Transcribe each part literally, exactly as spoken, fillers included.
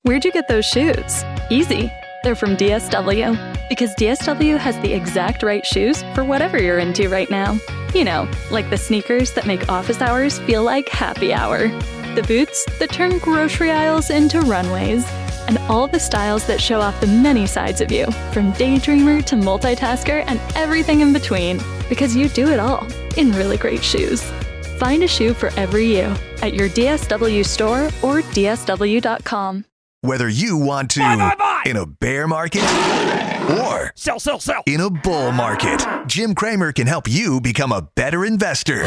Where'd you get those shoes? Easy. They're from D S W. Because D S W has the exact right shoes for whatever you're into right now. You know, like the sneakers that make office hours feel like happy hour. The boots that turn grocery aisles into runways. And all the styles that show off the many sides of you, from daydreamer to multitasker and everything in between. Because you do it all in really great shoes. Find a shoe for every you at your D S W store or D S W dot com. Whether you want to buy, buy, buy. in a bear market or sell, sell, sell. in a bull market, Jim Cramer can help you become a better investor.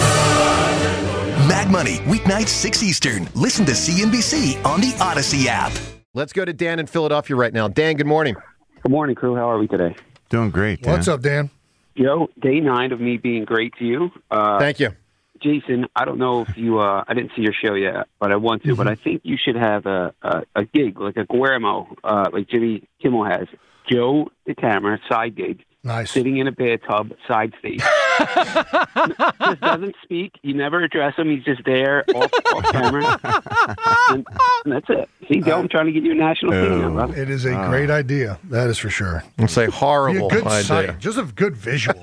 Mad Money, weeknights six Eastern. Listen to C N B C on the Odyssey app. Let's go to Dan in Philadelphia right now. Dan, good morning. Good morning, crew. How are we today? Doing great, Dan. What's up, Dan? Joe, day nine of me being great to you. Uh, Thank you. Jason, I don't know if you, uh, I didn't see your show yet, but I want to, mm-hmm. but I think you should have a, a, a gig, like a Guillermo, uh, like Jimmy Kimmel has. Joe the camera, side gig. Nice. Sitting in a bathtub, side stage. Just doesn't speak. You never address him. He's just there, off, off camera. And, and that's it. See, Joe, I'm trying to get you a national oh, thing now, brother. It is a uh, great idea. That is for sure. It's a horrible a good idea. sight, just a good visual.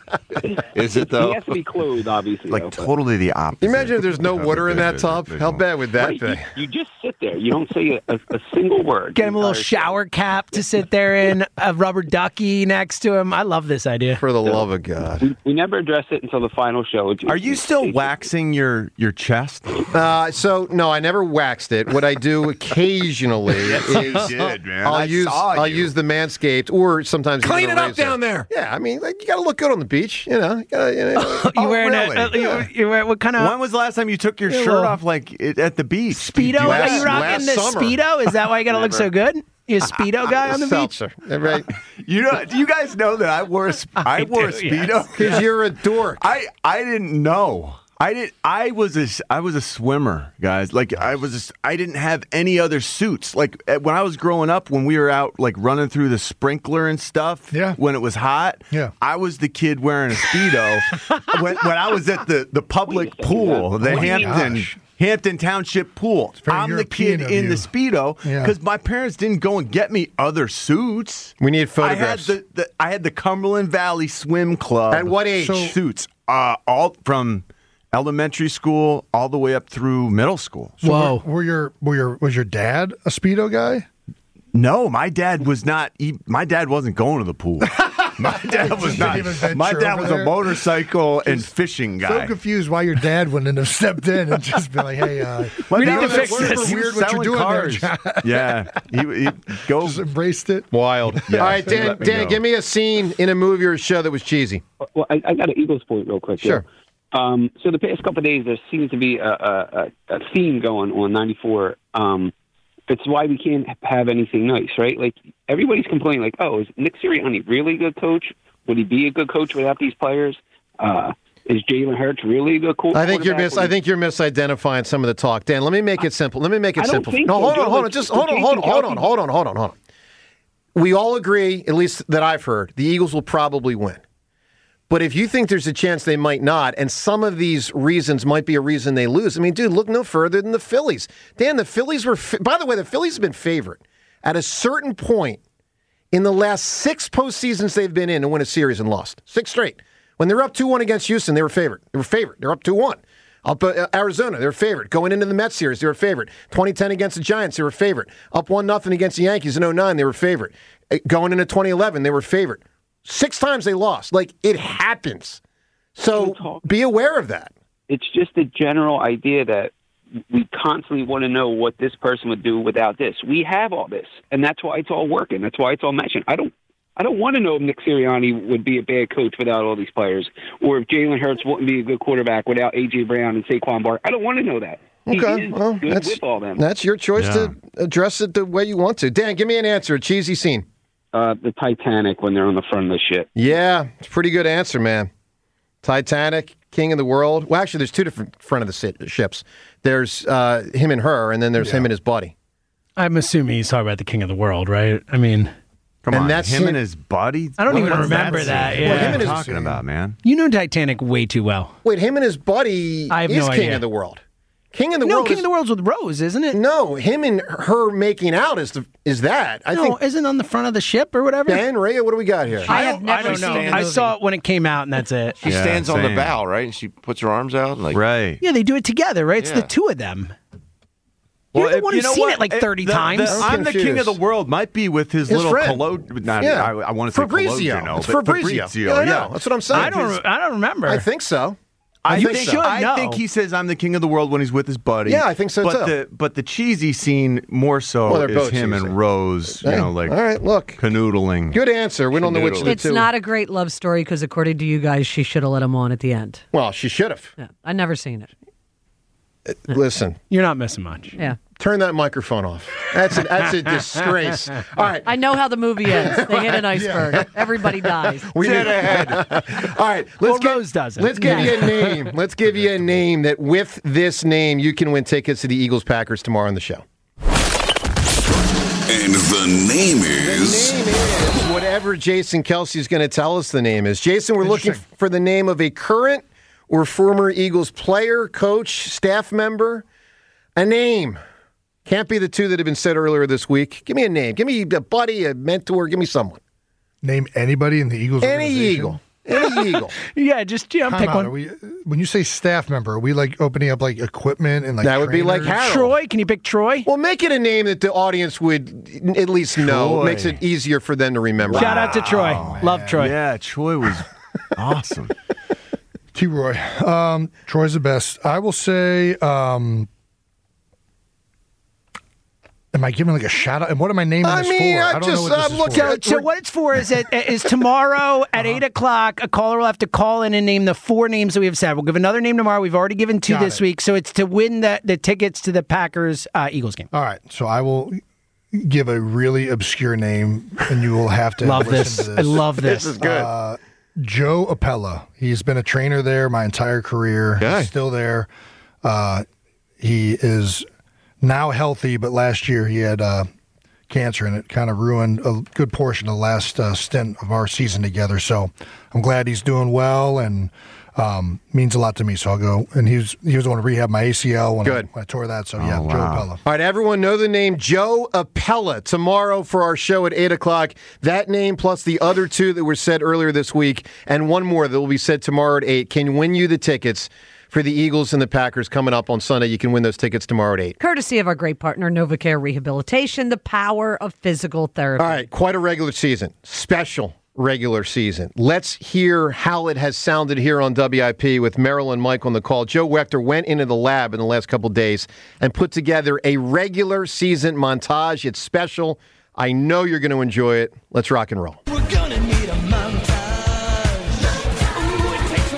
Is it, though? He has to be clothed, obviously. Like, though, totally the opposite. Imagine if there's no water in that tub. How bad would that right, be? You, you just sit there. You don't say a, a, a single word. Get him a little shower cap to sit there in, a rubber ducky next to him. I love this idea. For the love of God. We, we never address it until the final show. Are you still waxing your, your chest? Uh, so, no, I never waxed it. What I do occasionally yes, is you did, man. I'll, I use, I'll use the Manscaped or sometimes clean it up razor. down there. Yeah, I mean, like, you got to look good on the beach. You know, you gotta, you know. you oh, wearing really? a, uh, yeah. you, you wear, what kind of? When was the last time you took your Yeah, shirt well, off like it, at the beach? Speedo? Last- Are you rocking last the summer. Speedo? Is that why you got to look so good? You a Speedo guy on the Seltzer. beach? Right? You know? Do you guys know that I wore a, I, I wore do, a Speedo? yes. Because you're a dork. I I didn't know. I did. I was a. I was a swimmer, guys. Like I was. A, I didn't have any other suits. Like when I was growing up, when we were out, like running through the sprinkler and stuff. Yeah. When it was hot. Yeah. I was the kid wearing a Speedo. when when I was at the the public pool, the Oh my Hampton. gosh. Hampton Township Pool. very I'm the European kid of in you. the Speedo because Yeah. my parents didn't go and get me other suits. We need photographs. I had the, the I had the Cumberland Valley Swim Club. At what age? So- Suits. Uh, all from elementary school all the way up through middle school. So Whoa. Were, were your were your was your dad a Speedo guy? No, my dad was not. He, my dad wasn't going to the pool. My dad was Didn't not. even venture My dad over was there? a motorcycle and fishing So guy. confused why your dad wouldn't have stepped in and just been like, "Hey, uh, My We dad need to was fix super this. Weird what you're Selling doing cars. there, John. Yeah, he, he go. just embraced it." Wild. All right, Dan, let me Dan know. give me a scene in a movie or a show that was cheesy. Well, I, I got an Eagles point real quick. Sure. Joe. Um, so the past couple of days, there seems to be a, a, a, a theme going on ninety-four. Um, it's why we can't have anything nice, right? Like everybody's complaining, like, "Oh, is Nick Sirianni really a good coach? Would he be a good coach without these players? Uh, is Jalen Hurts really a good coach?" I think you're mis- I think you're misidentifying some of the talk, Dan. Let me make it simple. Let me make it I don't simple. think No, so, hold on, Joe. hold on. It's- Just it's hold on, hold on, Jason hold on, Kelce. hold on, hold on, hold on. We all agree, at least that I've heard, the Eagles will probably win. But if you think there's a chance they might not, and some of these reasons might be a reason they lose, I mean, dude, look no further than the Phillies. Dan, the Phillies were, fa- by the way, the Phillies have been favored at a certain point in the last six postseasons they've been in to win a series and lost. Six straight. When they were up two one against Houston, they were favored. They were favored. They're up two one. Up uh, Arizona, they were favored. Going into the Mets series, they were favored. twenty ten against the Giants, they were favored. Up one nothing against the Yankees in oh nine, they were favored. Uh, Going into twenty eleven, they were favored. Six times they lost. Like, it happens. So be aware of that. It's just a general idea that we constantly want to know what this person would do without this. We have all this, and that's why it's all working. That's why it's all matching. I don't, I don't want to know if Nick Sirianni would be a bad coach without all these players, or if Jalen Hurts wouldn't be a good quarterback without A J Brown and Saquon Barkley. I don't want to know that. He Okay, is well, good that's, with all them. that's your choice Yeah. to address it the way you want to. Dan, give me an answer. A cheesy scene. Uh, the Titanic when they're on the front of the ship. Yeah, it's a pretty good answer, man. Titanic, King of the World. Well, actually, there's two different front of the si- ships. There's uh, him and her, and then there's him and his buddy. I'm assuming he's talking about the King of the World, right? I mean, Come And on, that's him him- and his buddy. I don't What even was remember that, scene? yeah. What Well, him are and you his- talking about, man? you know Titanic way too well. Wait, him and his buddy I have is no King idea. of the World. King of the no, World King is, of the World's with Rose, isn't it? No, him and her making out is the is that. I no, think isn't on the front of the ship or whatever? Ben, Rhea, what do we got here? I have never I don't know. seen the I movie. saw it when it came out, and that's it. She Yeah, stands on the same. bow, right? And she puts her arms out. And like, Right. Yeah, they do it together, right? It's Yeah. the two of them. You're the if- one you who's know seen what? it like thirty The- the- times. I'm I'm the king confused. of the world might be with his, His little friend. collode. Not, Yeah. I, I want to say Fabrizio. collode, It's but Fabrizio. Yeah, I know. That's what I'm saying. I don't. I don't remember. I think so. I You think, should I know. think he says I'm the king of the world when he's with his buddy. Yeah, I think so, but too. The, but the cheesy scene more so Well, they're is both him cheesy. and Rose, you Hey, know, like all right, look. canoodling. Good answer. We don't know which of the It's two. not a great love story because, according to you guys, she should have let him on at the end. Well, she should have. Yeah, I never seen it. Listen, You're not missing much. Yeah, turn that microphone off. That's a, that's a disgrace. All right. I know how the movie ends. They hit an iceberg. Everybody dies. We Dead ahead. All right, let's Well, get, Rose doesn't. Let's give you a name. Let's give you a name that with this name you can win tickets to the Eagles Packers tomorrow on the show. And the name is... The name is whatever Jason Kelsey's going to tell us the name is. Jason, we're looking Interesting. for the name of a current or former Eagles player, coach, staff member. A name. Can't be the two that have been said earlier this week. Give me a name. Give me a buddy, a mentor. Give me someone. Name anybody in the Eagles Any organization. Eagle. Any Eagle. Yeah, just yeah, Time pick out. one. Are we, when you say staff member, are we like opening up like equipment and like That would be like trainers? Harold. Troy, can you pick Troy? Well, make it a name that the audience would at least know. Troy. It makes it easier for them to remember. Shout out to Troy. Love Troy. Yeah, Troy was awesome. T-Roy. Um, Troy's the best. I will say, um, am I giving like a shout out? And what am I naming I this mean, for? I I don't just- know what this I'm is looking for. at- So, so what it's for is that is tomorrow at eight o'clock. A caller will have to call in and name the four names that we have said. We'll give another name tomorrow. We've already given two Got this it. week, so it's to win the the tickets to the Packers uh, Eagles game. All right, so I will give a really obscure name, and you will have to Love listen this. to I this. love this. This is good. Uh, Joe Appella. He's been a trainer there my entire career. Okay. He's still there. Uh, he is now healthy, but last year he had uh, cancer, and it kind of ruined a good portion of the last uh, stint of our season together. So I'm glad he's doing well, and um, means a lot to me. So I'll go. And he was he was the one to rehab my A C L when, Good. I, when I tore that. So yeah, Oh, Joe wow. Appella. All right, everyone know the name Joe Appella tomorrow for our show at eight o'clock. That name plus the other two that were said earlier this week and one more that will be said tomorrow at eight can win you the tickets for the Eagles and the Packers coming up on Sunday. You can win those tickets tomorrow at eight. Courtesy of our great partner, NovaCare Rehabilitation, the power of physical therapy. All right, quite a regular season. Special regular season. Let's hear how it has sounded here on W I P with Merrill and Mike on the call. Joe Wechter went into the lab in the last couple days and put together a regular season montage. It's special. I know you're going to enjoy it. Let's rock and roll. We're gonna need a montage. Ooh, it takes a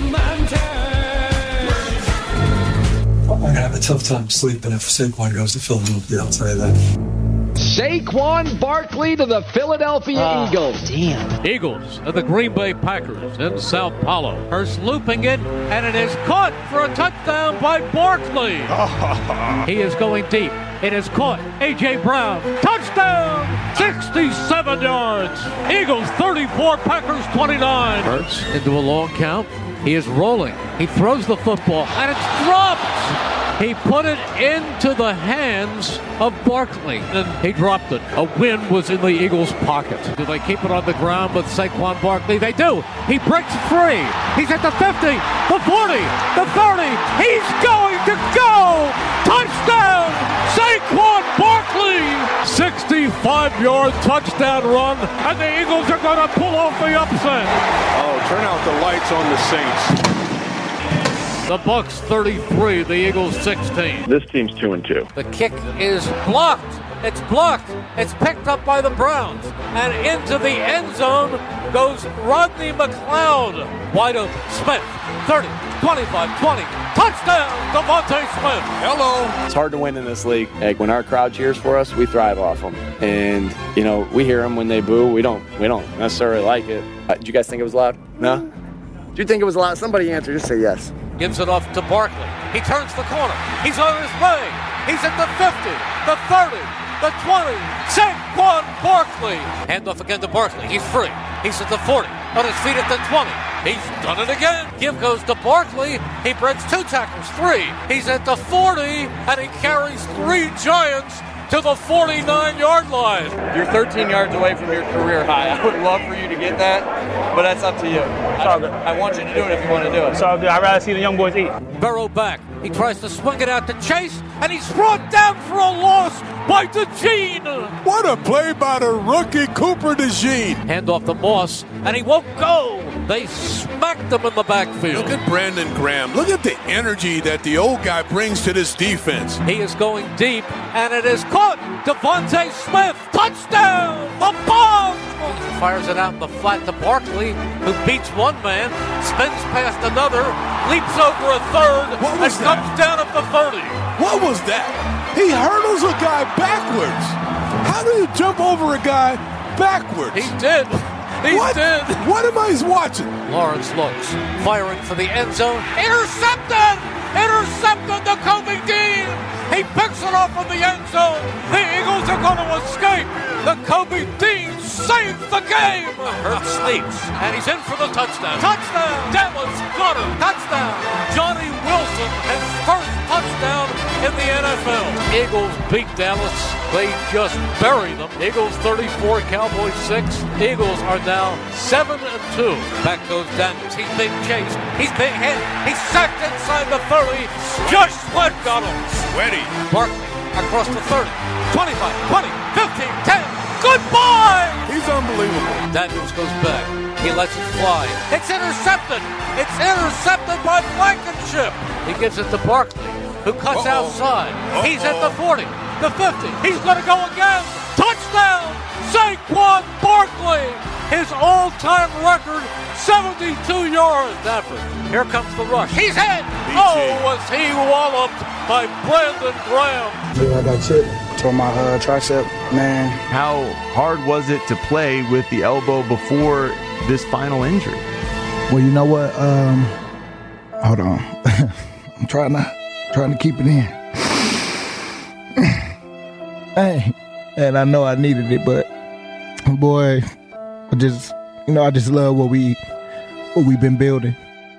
montage. I'm gonna have a tough time sleeping if Saquon goes to Philadelphia, I'll tell you that. Saquon Barkley to the Philadelphia Uh, Eagles. Damn. Eagles of the Green Bay Packers in Sao Paulo. Hurst looping it, and it is caught for a touchdown by Barkley. He is going deep. It is caught. A J. Brown. Touchdown! sixty-seven yards. Eagles thirty-four, Packers twenty-nine. Hurts into a long count. He is rolling. He throws the football, and it's dropped. He put it into the hands of Barkley, and he dropped it. A win was in the Eagles' pocket. Do they keep it on the ground with Saquon Barkley? They do. He breaks free. He's at the fifty, the forty, the thirty. He's going to go! Touchdown! Saquon Barkley! sixty-five-yard touchdown run, and the Eagles are going to pull off the upset. Oh, turn out the lights on the Saints. The Bucks thirty-three, the Eagles sixteen. This team's two and two. The kick is blocked. It's blocked. It's picked up by the Browns. And into the end zone goes Rodney McLeod. Wide open. Smith, thirty, twenty-five, twenty. Touchdown, Devontae Smith. Hello. It's hard to win in this league. Like when our crowd cheers for us, we thrive off them. And, you know, we hear them when they boo. We don't we don't necessarily like it. Uh, did you guys think it was loud? No? Did you think it was loud? Somebody answer. Just say yes. Gives it off to Barkley. He turns the corner. He's on his way. He's at the fifty, the thirty, the twenty. Saquon Barkley. Hand off again to Barkley. He's free. He's at the forty. On his feet at the twenty. He's done it again. Give goes to Barkley. He breaks two tackles, three. He's at the forty, and he carries three Giants to the forty-nine-yard line. You're thirteen yards away from your career high. I would love for you to get that, but that's up to you. I, I want you to do it if you want to do it. So I'd rather see the young boys eat. Burrow back. He tries to swing it out to Chase, and he's brought down for a loss by DeJean. What a play by the rookie Cooper DeJean. Hand off to Moss, and he won't go. They smacked him in the backfield. Look at Brandon Graham. Look at the energy that the old guy brings to this defense. He is going deep, and it is caught. Devontae Smith, touchdown! The bomb! Fires it out in the flat to Barkley, who beats one man, spins past another, leaps over a third, and that? comes down at the thirty. What was that? He hurdles a guy backwards. How do you jump over a guy backwards? He did. He what? did. What am I watching? Lawrence looks, firing for the end zone. Intercepted! Intercepted the Kobe Dean! He picks it off from the end zone. The Eagles are going to escape. The Kobe Dean saved the game. Hurts sleeps, and he's in for the touchdown. Touchdown! Dallas Goedert, touchdown! Johnny Wilson, his first touchdown in the N F L. Eagles beat Dallas. They just bury them. Eagles thirty-four, Cowboys six. Eagles are now seven and two. Back goes Daniels. He's being chased. He's being hit. He's sacked inside the thirty. Josh Sweat got him. Sweaty. Barkley across the thirty. twenty-five, twenty, fifteen, ten. Goodbye! He's unbelievable. Daniels goes back. He lets it fly. It's intercepted. It's intercepted by Blankenship. He gives it to Barkley, who cuts Uh-oh. outside. Uh-oh. He's at the forty, the fifty. He's going to go again. Touchdown! Saquon Barkley! His all-time record, seventy-two yards. Stafford. Here comes the rush. He's hit. Oh, was he walloped by Brandon Graham? Yeah, I got chipped. Tore my uh, tricep, man. How hard was it to play with the elbow before this final injury? Well, you know what? Um, hold on. I'm trying to trying to keep it in. Hey, and I know I needed it, but boy, I just you know I just love what we what we've been building.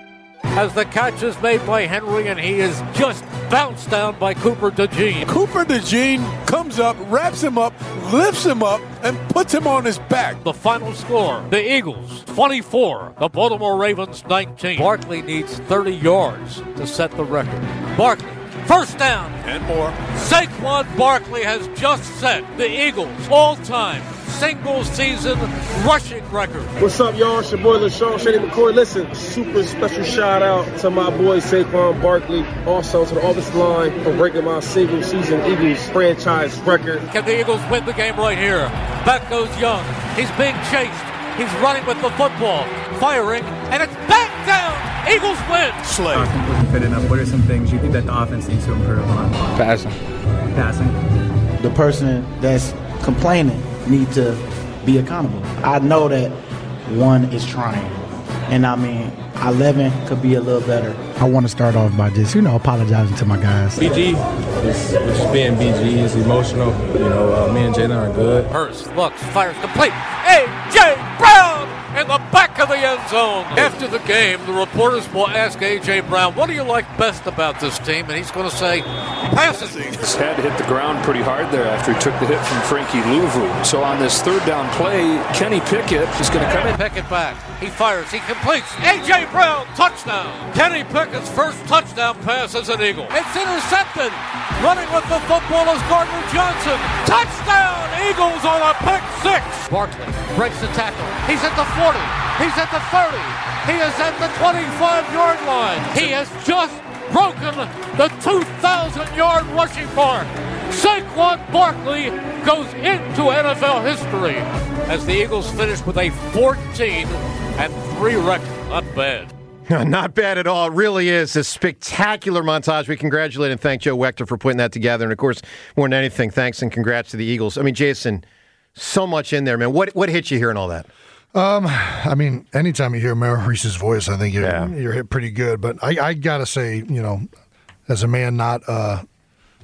As the catch is made by Henry, and he is just bounced down by Cooper DeJean. Cooper DeJean comes up, wraps him up, lifts him up, and puts him on his back. The final score, the Eagles twenty-four, the Baltimore Ravens nineteen. Barkley needs thirty yards to set the record. Barkley, first down. And more. Saquon Barkley has just set the Eagles' all-time single-season rushing record. What's up, y'all? It's your boy LaShawn Shady McCoy. Listen, super special shout-out to my boy Saquon Barkley, also to the offensive line for breaking my single-season Eagles franchise record. Can the Eagles win the game right here? Back goes Young. He's being chased. He's running with the football, firing, and it's back down. Eagles win. Slay. Offense wasn't fit enough. What are some things you think that the offense needs to improve on? Passing. Passing. The person that's complaining need to be accountable. I know that one is trying, and I mean, eleven could be a little better. I want to start off by just, you know, apologizing to my guys. B G is just being B G. Is emotional. You know, uh, me and Jalen are good. Hurst looks, fires complete. A J. Brown in the back of the end zone. After the game, the reporters will ask A J. Brown, what do you like best about this team? And he's going to say, passing. His head hit the ground pretty hard there after he took the hit from Frankie Louvu. So on this third down play, Kenny Pickett is going to come in. Pickett back. He fires. He completes. A J. Brown, touchdown. Kenny Pickett's first touchdown pass as an Eagle. It's intercepted. Running with the football is Gardner Johnson. Touchdown. Eagles on a pick six. Barkley breaks the tackle. He's at the forty. He's at the thirty. He is at the twenty-five-yard line. He has just broken the two thousand yard rushing mark. Saquon Barkley goes into N F L history as the Eagles finish with a fourteen and three record. Not bad. Not bad at all. It really is a spectacular montage. We congratulate and thank Joe Wechter for putting that together. And, of course, more than anything, thanks and congrats to the Eagles. I mean, Jason, so much in there, man. What what hit you hearing all that? Um, I mean, anytime you hear Maurice's voice, I think you're, yeah. you're hit pretty good. But I, I got to say, you know, as a man not uh,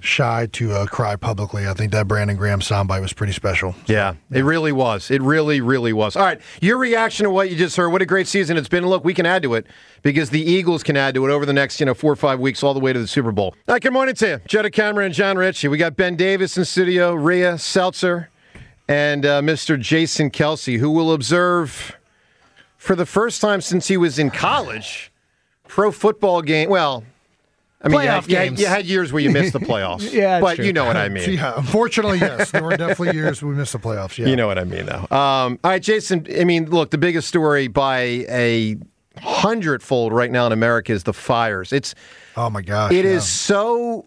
shy to uh, cry publicly. I think that Brandon Graham soundbite was pretty special. Yeah, it really was. It really, really was. All right, your reaction to what you just heard. What a great season it's been. Look, we can add to it because the Eagles can add to it over the next, you know, four or five weeks all the way to the Super Bowl. All right, good morning to you. Jetta Cameron and John Ritchie. We got Ben Davis in studio, Rhea Seltzer, and uh, Mister Jason Kelsey, who will observe for the first time since he was in college, pro football game. Well, I mean, you had, you, had, you had years where you missed the playoffs. Yeah, but true. you know what I mean. Yeah, unfortunately, yes. There were definitely years we missed the playoffs. Yeah. You know what I mean, though. Um, all right, Jason, I mean, look, the biggest story by a hundredfold right now in America is the fires. It's Oh, my gosh. It yeah. is so...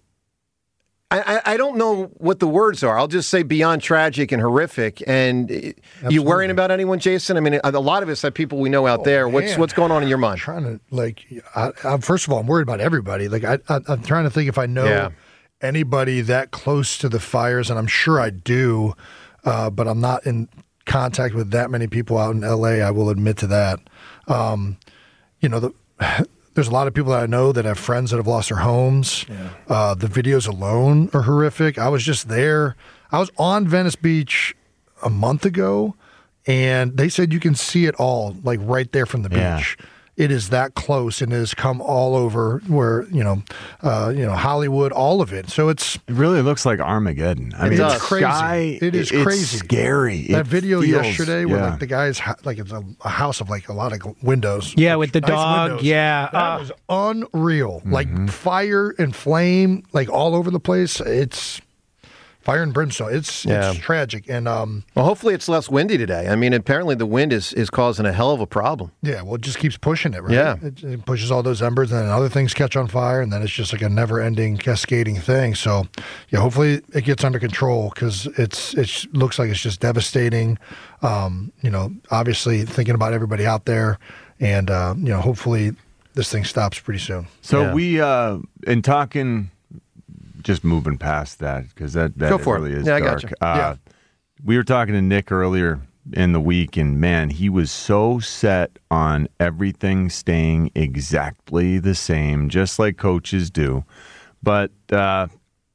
I, I don't know what the words are. I'll just say beyond tragic and horrific. And Absolutely. You worrying about anyone, Jason? I mean, a lot of us have people we know out oh, there. What's man. what's going on in your mind? I'm trying to, like, I, I, first of all, I'm worried about everybody. Like, I, I, I'm trying to think if I know yeah. anybody that close to the fires, and I'm sure I do, uh, but I'm not in contact with that many people out in L A. I will admit to that. Um, you know, the... There's a lot of people that I know that have friends that have lost their homes. Yeah. Uh, the videos alone are horrific. I was just there. I was on Venice Beach a month ago, and they said you can see it all, like right there from the yeah. beach. It is that close, and it has come all over where, you know, uh, you know, Hollywood, all of it. So it's... It really looks like Armageddon. I it mean, is the crazy. Sky, it is it's crazy. Scary. That it video feels, yesterday where yeah. like the guy's, like it's a, a house of like a lot of windows. Yeah, with the nice dog. windows. Yeah. That Uh, was unreal. Mm-hmm. Like fire and flame, like all over the place. It's fire and brimstone. It's Yeah. it's tragic. And um, Well, hopefully it's less windy today. I mean, apparently the wind is, is causing a hell of a problem. yeah, well, it just keeps pushing it, right? Yeah. It, it pushes all those embers, and then other things catch on fire, and then it's just like a never-ending cascading thing. So, yeah, hopefully it gets under control because it's it looks like it's just devastating. Um, you know, obviously thinking about everybody out there, and uh, you know, hopefully this thing stops pretty soon. So Yeah. we, uh, in talking, just moving past that, because that, that Go for it. really is Yeah, I dark. gotcha. Uh, Yeah. We were talking to Nick earlier in the week, and man, he was so set on everything staying exactly the same, just like coaches do. But uh,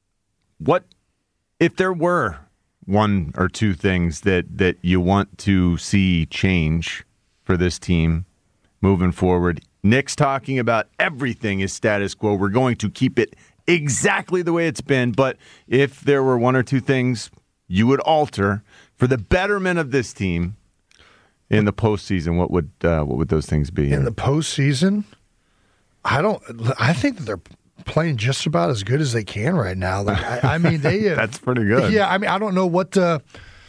what if there were one or two things that, that you want to see change for this team moving forward? Nick's talking about everything is status quo. We're going to keep it exactly the way it's been. But if there were one or two things you would alter for the betterment of this team in the postseason, what would uh, what would those things be? In the postseason, I don't. I think that they're playing just about as good as they can right now. Like, I, I mean, they have, That's pretty good. Yeah, I mean, I don't know what. Uh,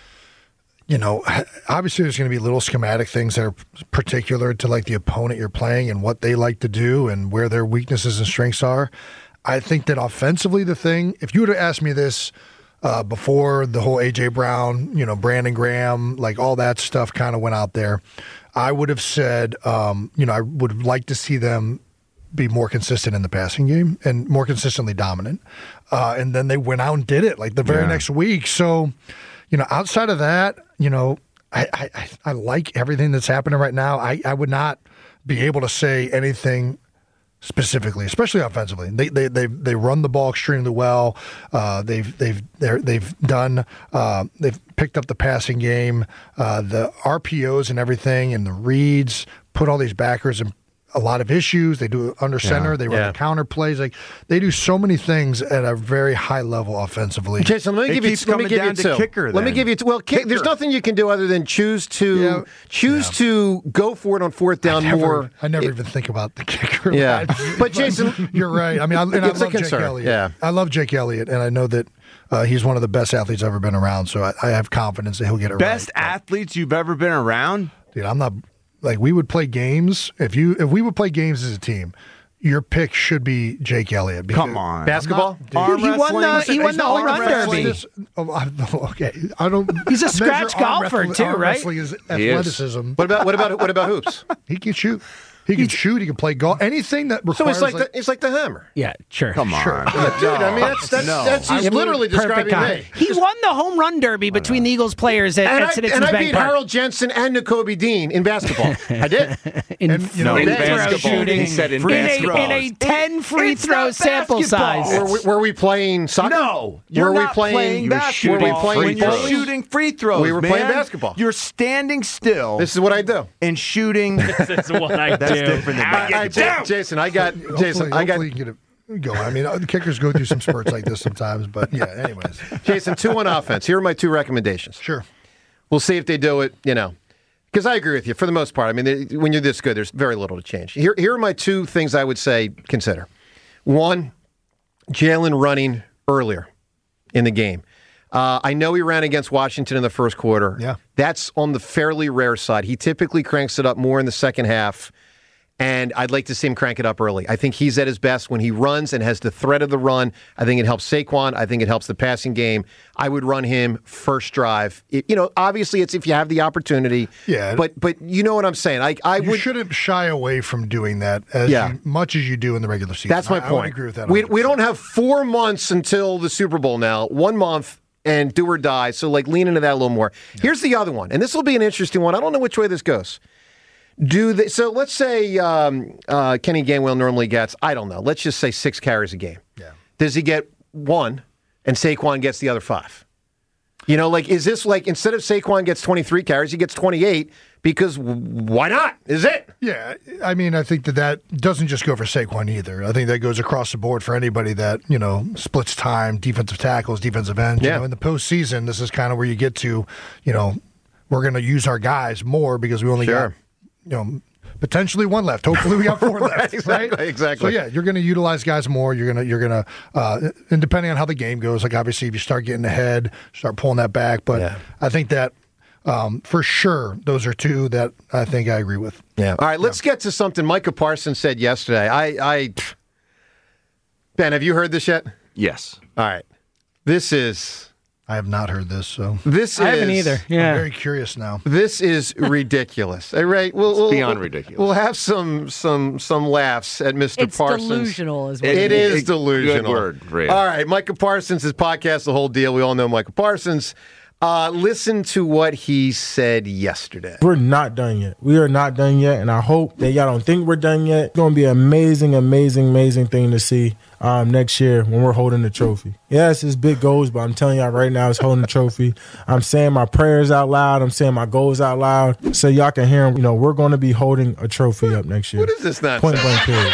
you know, obviously there's going to be little schematic things that are particular to like the opponent you're playing and what they like to do and where their weaknesses and strengths are. I think that offensively, the thing, if you would have asked me this uh, before the whole A J Brown, you know, Brandon Graham, like all that stuff kind of went out there, I would have said, um, you know, I would like to see them be more consistent in the passing game and more consistently dominant. Uh, and then they went out and did it like the very Yeah. next week. So, you know, outside of that, you know, I, I, I like everything that's happening right now. I, I would not be able to say anything specifically, especially offensively. They they they they run the ball extremely well. Uh, they've they've they're, they've done uh, they've picked up the passing game, uh, the R P Os and everything, and the reads. Put all these backers in a lot of issues. They do under center. Yeah, They run yeah. the counter plays. Like they do so many things at a very high level offensively. Jason, let me It give you. keeps Let me coming give down you to two. kicker, Let me then. give you. Two. Well, kick, there's Kicker. nothing you can do other than choose to Yeah. choose Yeah. to go for it on fourth down I never, more. I never It- even think about the kicker. Yeah. I- But, Jason- you're right. I mean, I, and I It's a love Jake concern, Elliott. yeah. I love Jake Elliott, and I know that uh, he's one of the best athletes I've ever been around. So I, I have confidence that he'll get it Best right. athletes you've ever been around? Dude, I'm not like we would play games if you if we would play games as a team. Your pick should be Jake Elliott. because- Come on. Basketball? Arm He won the- wrestling? he won He's the not home like run wrestling. derby. This- oh, I- okay, I don't. He's a measure scratch arm golfer, wrestling- too, arm right? Wrestling is He is. athleticism. What about what about what about hoops? He can shoot. He can shoot. He can play golf. Anything that So requires. it's like, the, it's like the hammer. Yeah, sure. Come on. Sure. Yeah, dude, I mean, that's, that's, No. that's he's I mean, literally perfect describing guy. me. He won the home run derby between the Eagles players at, And at I, Citizens and I Bank beat Park. Harold Jensen and N'Kobe Dean in basketball. I did. in And, you know, free in throw basketball. shooting. He said in in a, basketball. in a ten free It's throw not sample basketball. size. Were we, were we playing soccer? No, you're were we not playing, playing you were basketball. Were we playing when you're bowling? shooting free throws, We were man. playing basketball. You're standing still This is what I do. and shooting. This is what I That's do. different than I, I, that. Jason, I got Jason. hopefully, I got hopefully you can get it going. I mean, uh, the kickers go through some spurts like this sometimes, but yeah. Anyways, Jason two on offense. Here are my two recommendations. sure. We'll see if they do it. You know, because I agree with you for the most part. I mean, they, when you're this good, there's very little to change. Here, here are my two things I would say consider. One, Jalen running earlier in the game. Uh, I know he ran against Washington in the first quarter. Yeah. That's on the fairly rare side. He typically cranks it up more in the second half, and I'd like to see him crank it up early. I think he's at his best when he runs and has the threat of the run. I think it helps Saquon. I think it helps the passing game. I would run him first drive. It, you know, obviously it's if you have the opportunity. Yeah. But but you know what I'm saying. I I You would. shouldn't shy away from doing that as Yeah. you- much as you do in the regular season. That's my I, point. I would agree with that. We, one hundred we percent. don't have four months until the Super Bowl now. One month and do or die. So, like, lean into that a little more. Yeah. Here's the other one, and this will be an interesting one. I don't know which way this goes. Do they, so let's say um, uh, Kenny Gainwell normally gets, I don't know, let's just say six carries a game. Yeah. Does he get one and Saquon gets the other five? You know, like, is this like instead of Saquon gets twenty-three carries, he gets twenty-eight because why not? Is it? Yeah, I mean, I think that that doesn't just go for Saquon either. I think that goes across the board for anybody that, you know, splits time, defensive tackles, defensive ends. Yeah. You know, in the postseason, this is kind of where you get to, you know, we're going to use our guys more because we only Sure. got, you know, potentially one left. Hopefully, we got four Right, left. exactly, right? exactly. So yeah, you're going to utilize guys more. You're gonna, you're gonna, uh, and depending on how the game goes, like obviously, if you start getting ahead, start pulling that back. But Yeah. I think that. Um, for sure, those are two that I think I agree with. Yeah. All right, let's get to something Micah Parsons said yesterday. I, I, Ben, have you heard this yet? Yes. All right. This is. I have not heard this, so This I is. haven't either. I'm Yeah. very curious now. This is ridiculous. All right, we'll, we'll, beyond we'll- ridiculous. We'll have some some some laughs at Mister It's Parsons. delusional, is what It it is is. delusional. Good word, Ray. All right, Micah Parsons, his podcast, the whole deal. We all know Micah Parsons. Uh, listen to what he said yesterday. We're not done yet. We are not done yet, and I hope that y'all don't think we're done yet. It's going to be an amazing, amazing, amazing thing to see um, next year when we're holding the trophy. Yes, it's big goals, but I'm telling y'all right now, it's holding the trophy. I'm saying my prayers out loud. I'm saying my goals out loud so y'all can hear them. You know, we're going to be holding a trophy up next year. What is this nonsense? Point blank period.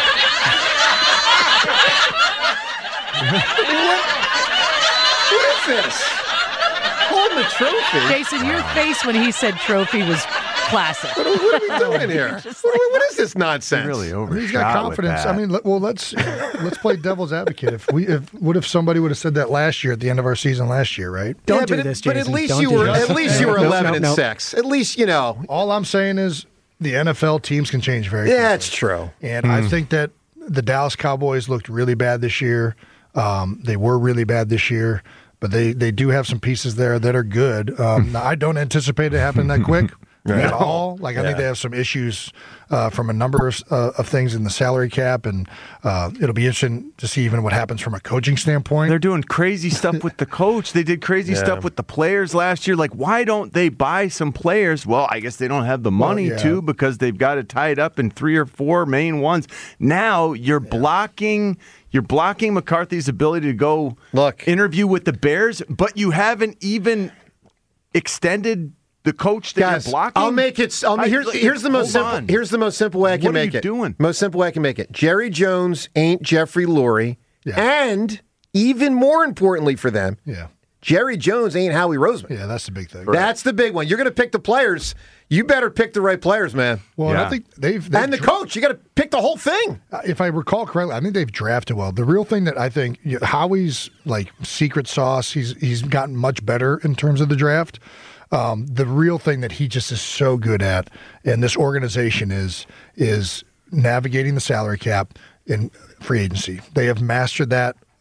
What is this? Holding the trophy? Jason, your face when he said trophy was classic. What, what are we doing here? What, what is this nonsense? Really I mean, he's overshot got with confidence. that. I mean, let, well, let's let's play devil's advocate. If we, if what if somebody would have said that last year at the end of our season last year, right? Don't yeah, do but, this, but at Jason. least Don't you do were this. at least you were Nope, eleven nope, and nope. six. At least you know. All I'm saying is the N F L teams can change very Yeah, quickly. it's true. And I think that the Dallas Cowboys looked really bad this year. Um, they were really bad this year, but they, they do have some pieces there that are good. Um, I don't anticipate it happening that quick at all. Like I think Yeah. they have some issues uh, from a number of, uh, of things in the salary cap, and uh, it'll be interesting to see even what happens from a coaching standpoint. They're doing crazy stuff with the coach. They did crazy Yeah. stuff with the players last year. Like, why don't they buy some players? Well, I guess they don't have the money yeah. to because they've got it tied up in three or four main ones. Now you're blocking. You're blocking McCarthy's ability to go Look. interview with the Bears, but you haven't even extended the coach that Guys, you're blocking. I'll make it. I'll, I- here's here's the most hold simple. on. Here's the most simple way I can What are make you it. doing? Most simple way I can make it. Jerry Jones ain't Jeffrey Lurie, Yeah. and even more importantly for them, yeah, Jerry Jones ain't Howie Roseman. yeah, that's the big thing. That's the big one. You're going to pick the players. You better pick the right players, man. Well, and Yeah. I think they've, they've And the dra- coach. You got to pick the whole thing. Uh, If I recall correctly, I think they've drafted well. The real thing that I think you know, Howie's like secret sauce, he's he's gotten much better in terms of the draft. Um, the real thing that he just is so good at, and this organization is is navigating the salary cap in free agency. They have mastered that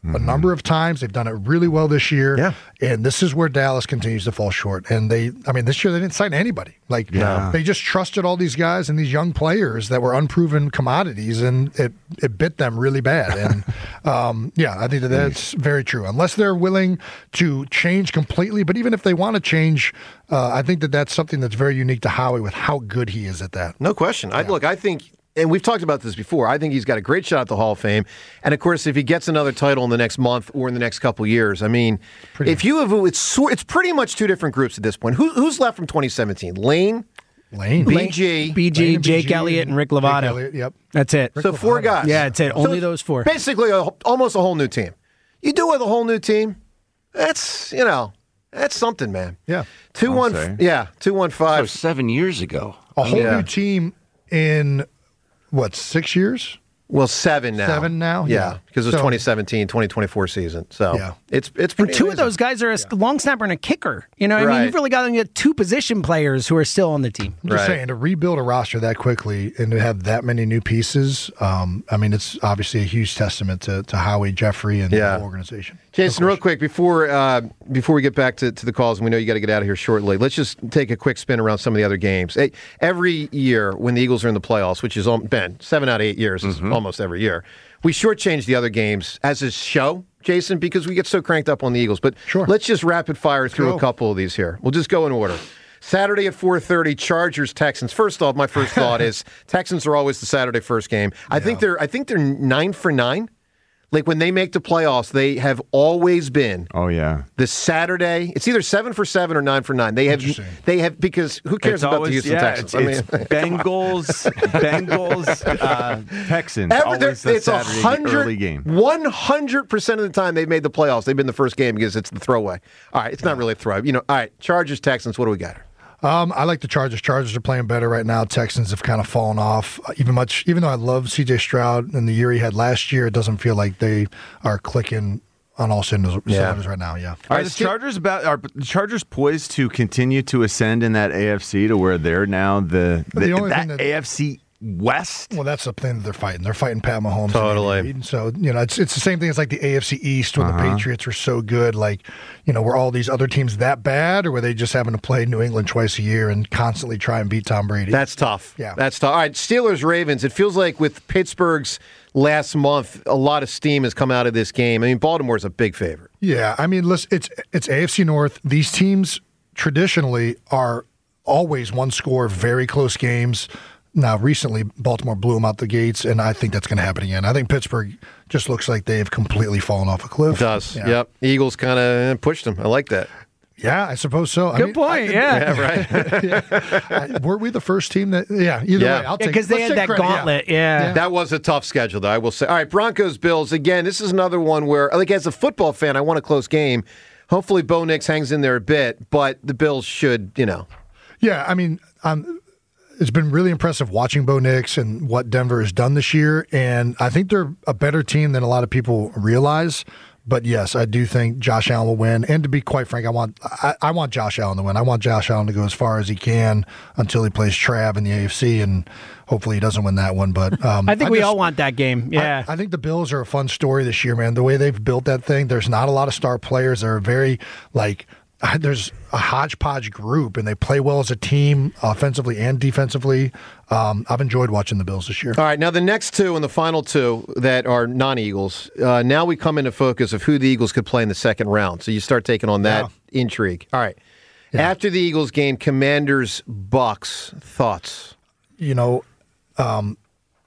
a number of times. They've done it really well this year. Yeah. And this is where Dallas continues to fall short. And they, I mean, this year they didn't sign anybody. Like, Yeah. they just trusted all these guys and these young players that were unproven commodities, and it, it bit them really bad. And um, yeah, I think that that's very true. Unless they're willing to change completely, but even if they want to change, uh, I think that that's something that's very unique to Howie with how good he is at that. No question. I, look, I think, and we've talked about this before, I think he's got a great shot at the Hall of Fame. And, of course, if he gets another title in the next month or in the next couple years, I mean, Pretty if you have, it's, sor- it's pretty much two different groups at this point. Who, who's left from twenty seventeen? Lane? Lane. B G. B G, Lane and Jake B G Elliott, and Rick Jake Lovato. Elliott, yep. That's it. So four guys. Yeah, that's it. So Only those four. Basically, a, almost a whole new team. You do with a whole new team, that's, you know, that's something, man. Yeah. Two I'll one, say. yeah, two one That five. was seven years ago. A whole Yeah. new team in, what, six years? Well, seven now. Seven now? Yeah, Yeah. because it was So- twenty seventeen, twenty twenty-four season. So Yeah. it's it's And pretty two of amazing. those guys are a long snapper and a kicker. You know, what I mean, Right. you've really got to get two position players who are still on the team. I'm just Right. saying, to rebuild a roster that quickly and to have that many new pieces, um, I mean, it's obviously a huge testament to, to Howie, Jeffrey, and Yeah. the whole organization. Jason, real quick before uh, before we get back to, to the calls, and we know you got to get out of here shortly. Let's just take a quick spin around some of the other games. Hey, every year when the Eagles are in the playoffs, which is um, been seven out of eight years, is almost every year, we shortchange the other games as a show, Jason, because we get so cranked up on the Eagles. But Sure. let's just rapid fire through go. a couple of these here. We'll just go in order. Saturday at four thirty, Chargers Texans. First off, my first thought is Texans are always the Saturday first game. I think they're I think they're nine for nine. Like when they make the playoffs, they have always been Oh, yeah. the Saturday. It's either seven for seven or nine for nine. They have Interesting. they have because who cares It's about always, the Houston yeah, Texans? It's, it's Bengals, Bengals, uh, Texans. Every, always the it's a Saturday hundred, early game. one hundred percent of the time they've made the playoffs. They've been the first game because it's the throwaway. All right, it's not really a throw. You know, all right, Chargers, Texans. What do we got? Um, I like the Chargers. Chargers are playing better right now. Texans have kind of fallen off. Uh, Even much, even though I love C J Stroud and the year he had last year, it doesn't feel like they are clicking on all cylinders, Yeah. cylinders right now. Yeah. Are the Chargers about are the Chargers poised to continue to ascend in that A F C to where they're now the, the, The only that, thing that- A F C West? Well, that's the thing that they're fighting. They're fighting Pat Mahomes. and Totally. Andy Reid. So, you know, it's it's the same thing as like the A F C East when Uh-huh. the Patriots were so good. Like, you know, were all these other teams that bad, or were they just having to play New England twice a year and constantly try and beat Tom Brady? That's tough. Yeah. That's tough. All right, Steelers, Ravens. It feels like with Pittsburgh's last month, a lot of steam has come out of this game. I mean, Baltimore's a big favorite. Yeah, I mean, listen, it's it's A F C North. These teams traditionally are always one score, very close games. Now, recently, Baltimore blew them out the gates, and I think that's going to happen again. I think Pittsburgh just looks like they've completely fallen off a cliff. It does. Yeah. Yep. Eagles kind of pushed them. I like that. Yeah, I suppose so. I Good mean, point. I- yeah. Yeah, right. I- were we the first team that? Yeah, either Yeah. way, I'll Yeah, take because they let's had take that credit, yeah. gauntlet. Yeah. That was a tough schedule, though, I will say. All right, Broncos, Bills. Again, this is another one where, like, as a football fan, I want a close game. Hopefully, Bo Nix hangs in there a bit, but the Bills should, you know. Yeah, I mean, um, it's been really impressive watching Bo Nix and what Denver has done this year, and I think they're a better team than a lot of people realize. But yes, I do think Josh Allen will win. And to be quite frank, I want I, I want Josh Allen to win. I want Josh Allen to go as far as he can until he plays Trav in the A F C, and hopefully he doesn't win that one. But um, I think we just- all want that game. Yeah. I, I think the Bills are a fun story this year, man. The way they've built that thing, there's not a lot of star players. They're very, like, there's a hodgepodge group, and they play well as a team, offensively and defensively. Um, I've enjoyed watching the Bills this year. All right, now the next two and the final two that are non-Eagles, uh, now we come into focus of who the Eagles could play in the second round. So you start taking on that intrigue. All right. After the Eagles game, Commanders, Bucks, thoughts? You know, um,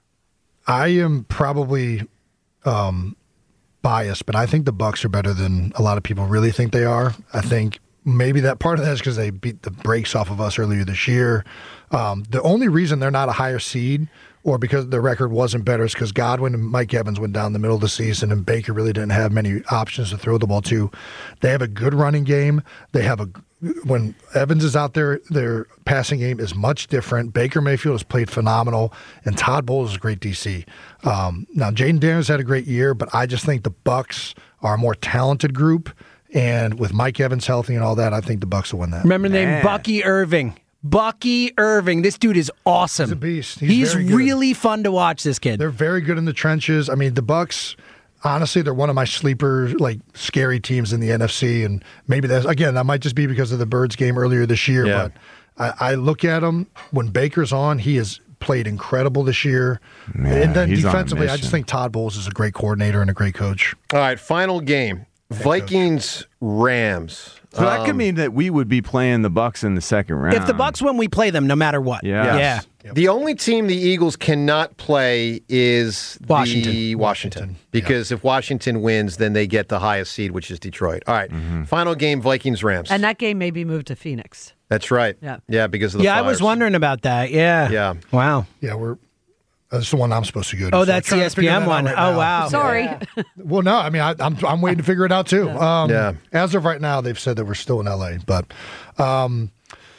I am probably um, biased, but I think the Bucks are better than a lot of people really think they are. I think maybe that part of that is because they beat the brakes off of us earlier this year. Um, the only reason they're not a higher seed or because their record wasn't better is because Godwin and Mike Evans went down the middle of the season, and Baker really didn't have many options to throw the ball to. They have a good running game. They have a when Evans is out there, their passing game is much different. Baker Mayfield has played phenomenal, and Todd Bowles is a great D C. Um, now, Jaden Daniels had a great year, but I just think the Bucks are a more talented group, and with Mike Evans healthy and all that, I think the Bucks will win that. Remember the name Bucky Irving. Bucky Irving. This dude is awesome. He's a beast. He's, He's very good. really fun to watch, this kid. They're very good in the trenches. I mean, the Bucks, honestly, they're one of my sleeper, like scary teams in the N F C, and maybe that's again that might just be because of the Birds game earlier this year. Yeah. But I, I look at them when Baker's on, he has played incredible this year, Yeah, and then he's on a defensively, I mission. just think Todd Bowles is a great coordinator and a great coach. All right, final game: Vikings Rams. So that could Um, mean that we would be playing the Bucks in the second round. If the Bucks win, we play them no matter what. Yeah. Yeah. The only team the Eagles cannot play is Washington. the Washington. Because if Washington wins, then they get the highest seed, which is Detroit. All right, Mm-hmm. final game: Vikings Rams. And that game may be moved to Phoenix. That's right. Yeah. Yeah, because of the Yeah, I Flyers. was wondering about that. Yeah. Yeah. Wow. Yeah, we're. That's the one I'm supposed to go to. Oh, so that's I'm the trying to figure E S P N that out one. right Oh, now. wow. Sorry. Well, no, I mean, I, I'm I'm waiting to figure it out too. Um, Yeah. As of right now, they've said that we're still in L A, but um,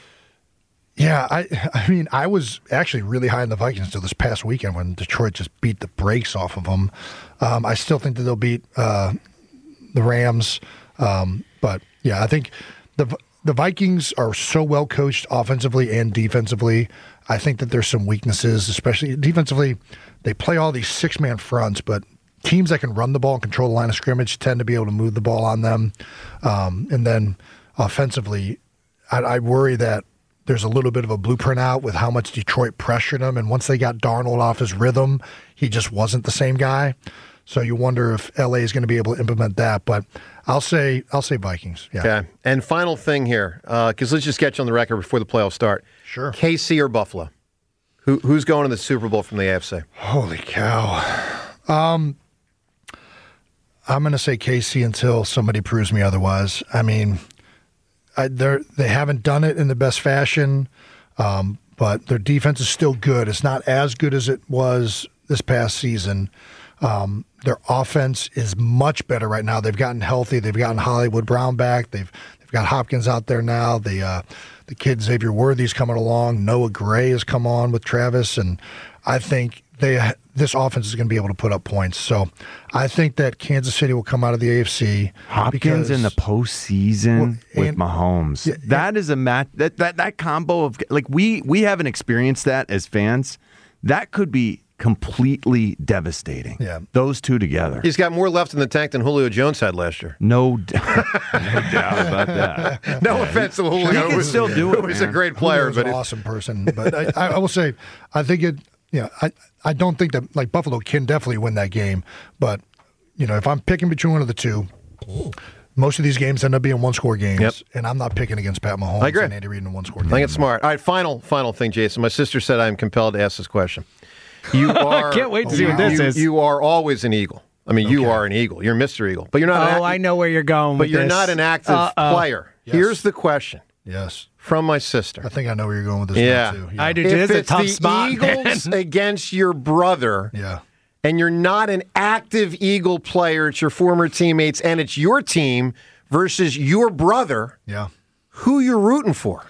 yeah, I I mean, I was actually really high in the Vikings until this past weekend when Detroit just beat the brakes off of them. Um, I still think that they'll beat uh, the Rams, um, but yeah, I think the the Vikings are so well coached offensively and defensively. I think that there's some weaknesses, especially defensively. They play all these six man fronts, but teams that can run the ball and control the line of scrimmage tend to be able to move the ball on them. Um, and then offensively, I, I worry that there's a little bit of a blueprint out with how much Detroit pressured him. And once they got Darnold off his rhythm, he just wasn't the same guy. So you wonder if L A is going to be able to implement that. But I'll say I'll say Vikings. Yeah. Okay. And final thing here, because let's just get you on the record before the playoffs start. Sure. K C or Buffalo? Who, who's going to the Super Bowl from the A F C? Holy cow. Um, I'm going to say K C until somebody proves me otherwise. I mean, I, they're, they haven't done it in the best fashion, um, but their defense is still good. It's not as good as it was this past season. Um, their offense is much better right now. They've gotten healthy. They've gotten Hollywood Brown back. They've they've got Hopkins out there now. The uh, the kid Xavier Worthy's coming along. Noah Gray has come on with Travis, and I think they this offense is going to be able to put up points. So I think that Kansas City will come out of the A F C. Hopkins because, in the postseason Well, with and- Mahomes. Yeah, that is a match. That, that that combo of like we we haven't experienced that as fans. That could be completely devastating. Yeah, those two together. He's got more left in the tank than Julio Jones had last year. No, d- no doubt about that. No offense to Julio. He can who was- still do it, who was a man. great player, Julio's but an it- awesome person. But I, I, I will say, I think it. Yeah, I I don't think that like Buffalo can definitely win that game. But you know, if I'm picking between one of the two, most of these games end up being one score games, Yep. and I'm not picking against Pat Mahomes I agree. and Andy Reid in a one score I game. think it's smart. All right, final final thing, Jason. My sister said I'm compelled to ask this question. You are. I can't wait to see you, what this you- is. You are always an Eagle. I mean, you are an Eagle. You're Mister Eagle, but you're not. an Oh, act- I know where you're going But with you're this. not an active Uh-oh. player. Here's the question Yes, from my sister. I think I know where you're going with this. Yeah, one too. I do. If This is a it's tough the spot, Eagles against your brother, Yeah. and you're not an active Eagle player, it's your former teammates, and it's your team versus your brother, Yeah. who you're rooting for?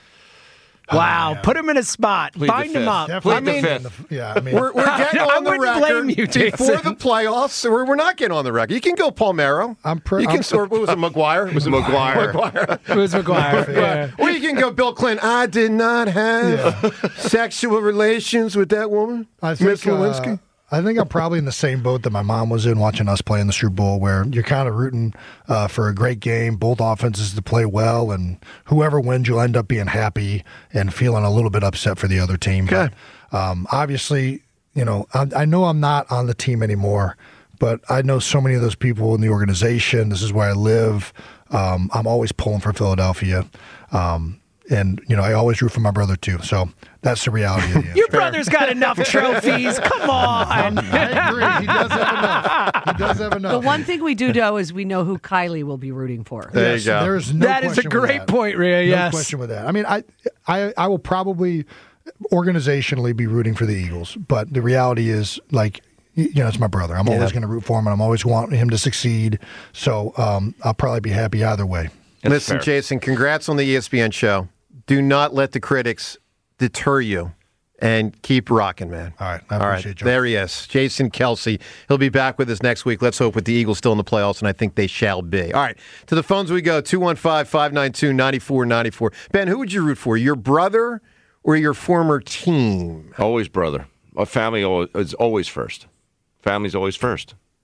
Wow, put him in a spot. Plead the Bind him fifth. up. Definitely I mean, in the- yeah, I mean, We're, we're getting I on the wouldn't record blame you, before Jason. the playoffs. So we're, we're not getting on the record. You can go Palmero. I'm pre- You can I'm- sort. What was it, McGuire? Was it McGuire. McGuire. It was McGuire. Yeah. Or you can go Bill Clinton. I did not have sexual relations with that woman, I think, Miss Lewinsky. uh, I think I'm probably in the same boat that my mom was in watching us play in the Super Bowl, where you're kind of rooting uh, for a great game, both offenses to play well, and whoever wins, you'll end up being happy and feeling a little bit upset for the other team. Okay. But, um, obviously, you know, I, I know I'm not on the team anymore, but I know so many of those people in the organization. This is where I live. Um, I'm always pulling for Philadelphia. Um, and, you know, I always root for my brother, too. So that's the reality of the Your brother's got enough trophies. Come on. I agree. He does have enough. He does have enough. The one thing we do know is we know who Kylie will be rooting for. There Yes, you go. There's no That is a question with great that. point, Rhea. No Yes. question with that. I mean, I, I, I will probably organizationally be rooting for the Eagles, but the reality is, like, y- you know, it's my brother. I'm always going to root for him, and I'm always wanting him to succeed. So um, I'll probably be happy either way. Listen, fair. Jason, congrats on the E S P N show. Do not let the critics deter you, and keep rocking, man. All right. I All right. appreciate you. There he is, Jason Kelsey. He'll be back with us next week. Let's hope with the Eagles still in the playoffs, and I think they shall be. All right. To the phones we go, two one five, five nine two, nine four nine four. Ben, who would you root for, your brother or your former team? Always brother. My family always, is always first. Family's always first.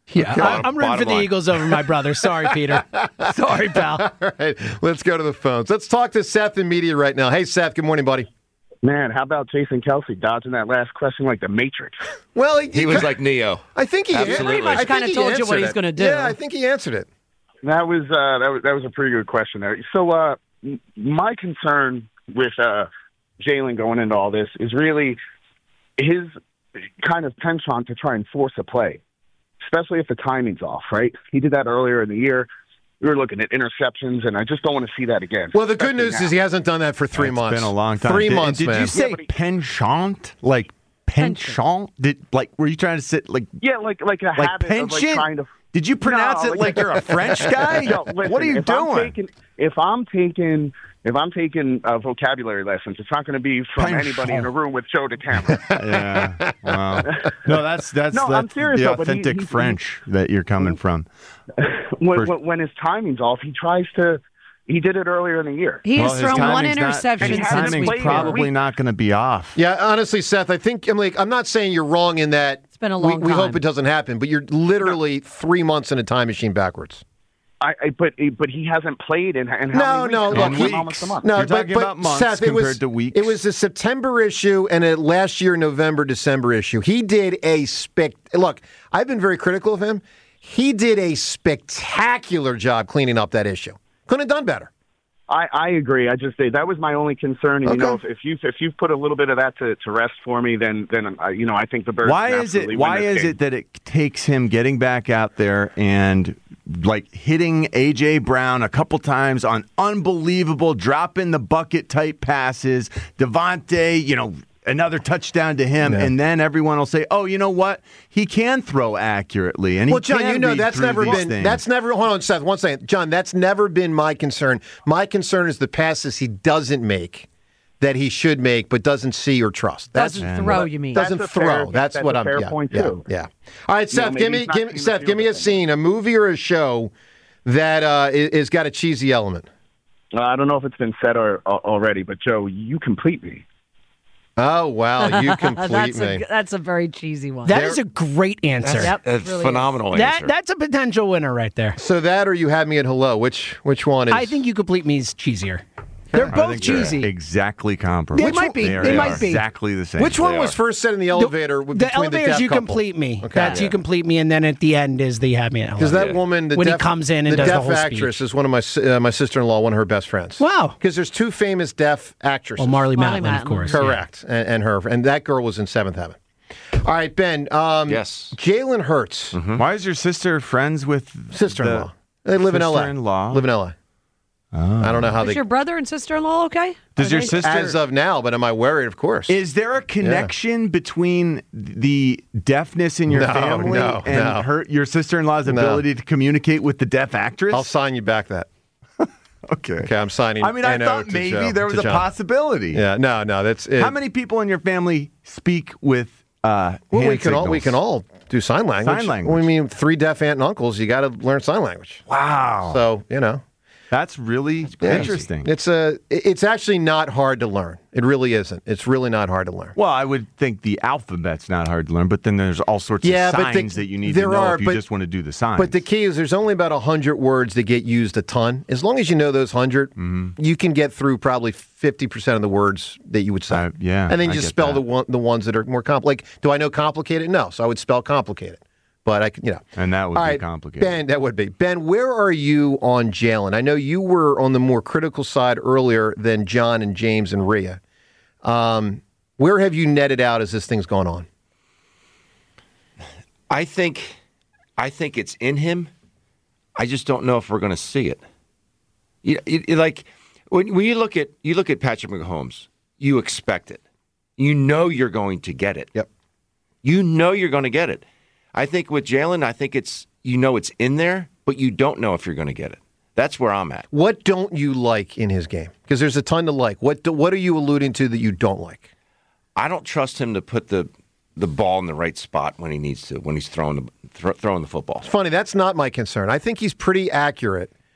Yeah, Okay. I, I'm rooting Bottom for the line. Eagles over my brother. Sorry, Peter. Sorry, pal. All right, let's go to the phones. Let's talk to Seth in media right now. Hey, Seth, good morning, buddy. Man, how about Jason Kelsey dodging that last question like the Matrix? Well, he, He was like Neo. I think he Absolutely. I Pretty much think kinda he told you what answered he's it. gonna do. Yeah, I think he answered it. That was uh, that was that was a pretty good question there. So, uh, m- my concern with uh, Jalen going into all this is really his kind of penchant to try and force a play, especially if the timing's off. Right? He did that earlier in the year. We were looking at interceptions, and I just don't want to see that again. Well, the good Especially news now. is he hasn't done that for three It's months. been a long time. Three Did- months, Did man. you say Yeah, but he- penchant? Like penchant? Did like were you trying to sit like Yeah, like like a like habit of penchant? like trying to. Did you pronounce No, it like you're a French guy? No, listen, what are you if I'm doing? taking, if I'm taking if I'm taking uh, vocabulary lessons, it's not going to be from Penchant. anybody in a room with Joe DeCamera. Yeah. Wow. No, that's that's No, I'm that's serious, the though, but he- authentic he- French that you're coming from. when, First- when, when his timing's off, he tries to. He did it earlier in the year. He Well, has his thrown one timing's not- interception his he since hasn't timing's we played probably week. not going to be off. Yeah, honestly, Seth, I think I'm like I'm not saying you're wrong in that. It's been a we, long we hope time. it doesn't happen, but you're literally three months in a time machine backwards. I, I but but he hasn't played in, in No, how many no, weeks? look, Almost- he- almost a month. No, You're but, talking but about months Seth, it was, compared to weeks. It was a September issue and a last year November, December issue. He did a spec. Look, I've been very critical of him. He did a spectacular job cleaning up that issue. Couldn't have done better. I, I agree. I just that was my only concern. And, Okay. You know, if, if you if you've put a little bit of that to, to rest for me, then then uh, you know I think the Birds. Why can is it? absolutely Why win this is game. it that it takes him getting back out there and like hitting A J Brown a couple times on unbelievable drop in the bucket type passes? Devontae, you know, another touchdown to him, Yeah. and then everyone will say, "Oh, you know what? He can throw accurately." And he Well, John, can you know read that's through never these been. things. That's never. Hold on, Seth. One second, John. That's never been my concern. My concern is the passes he doesn't make, that he should make, but doesn't see or trust. That's Doesn't throw, you mean? Doesn't That's a throw. fair- that's, that's what a I'm. fair yeah, point, yeah, too. Yeah. All right, You know, Seth. maybe give me, he's not give me, seeing the Seth. Give field me a as scene, a movie or a show that uh, is, is got a cheesy element. Uh, I don't know if it's been said or, or, already, but Joe, you complete me. Oh wow, you complete that's me. A, that's a very cheesy one. That is a great answer. Yep, That's really phenomenal That answer. that's a potential winner right there. So that, or you had me at hello. Which which one is? I think you complete me is cheesier. They're I both think they're cheesy. exactly comparable. They might be. They, are They might be. exactly the same. Which one They was are. first said in the elevator? with- The between elevator's the deaf you couple? complete me. Okay. That's you complete me, and then at the end is the have me at Because hello. that woman, the when deaf, he comes in and the does deaf the whole actress speech. is one of my si- uh, my sister in law, one of her best friends. Wow. Because there's two famous deaf actresses. Well, Marley, Marley Matlin, of Matlin. course. yeah. Correct, and, and her, and that girl was in Seventh Heaven. All right, Ben. Um, Yes. Jalen Hurts, Why is your sister friends with sister-in-law. They live in L A. Sister-in-law? Live in L A. I don't know how Is they. your brother and sister-in-law okay? Does Are your they- sister? As of now, but am I worried? Of course. Is there a connection between the deafness in your No, family no, and no. her, your sister-in-law's No. ability to communicate with the deaf actress? I'll sign you back that. okay. Okay, I'm signing. I mean, I N O thought to maybe Joe- there was to a John. possibility. Yeah, no, no. That's it. How many people in your family speak with uh, Well, hand we can all we signals? can all do sign language. Sign language. Well, I mean, three deaf aunt and uncles. You got to learn sign language. Wow. So you know. That's really Yeah. interesting. It's a. It's actually not hard to learn. It really isn't. It's really not hard to learn. Well, I would think the alphabet's not hard to learn, but then there's all sorts Yeah, of but signs the- that you need there to know are, if you but- just want to do the signs. But the key is there's only about one hundred words that get used a ton. As long as you know those one hundred, Mm-hmm. you can get through probably fifty percent of the words that you would say. Uh, yeah, And then I you just get spell that. the one, the ones that are more complicated. Like, do I know complicated? No. So I would spell complicated. But I could, you know. and that would All be right, complicated. Ben, that would be. Ben, where are you on Jalen? I know you were on the more critical side earlier than John and James and Rhea. Um, where have you netted out as this thing's gone on? I think, I think it's in him. I just don't know if we're going to see it. You, you, you like when, when you look at you look at Patrick Mahomes, you expect it. You know you're going to get it. Yep. You know you're going to get it. I think with Jalen, I think it's you know it's in there, but you don't know if you're going to get it. That's where I'm at. What don't you like in his game? Because there's a ton to like. What do, What are you alluding to that you don't like? I don't trust him to put the the ball in the right spot when he needs to, when he's throwing the thro- throwing the football. It's funny. That's not my concern. I think he's pretty accurate.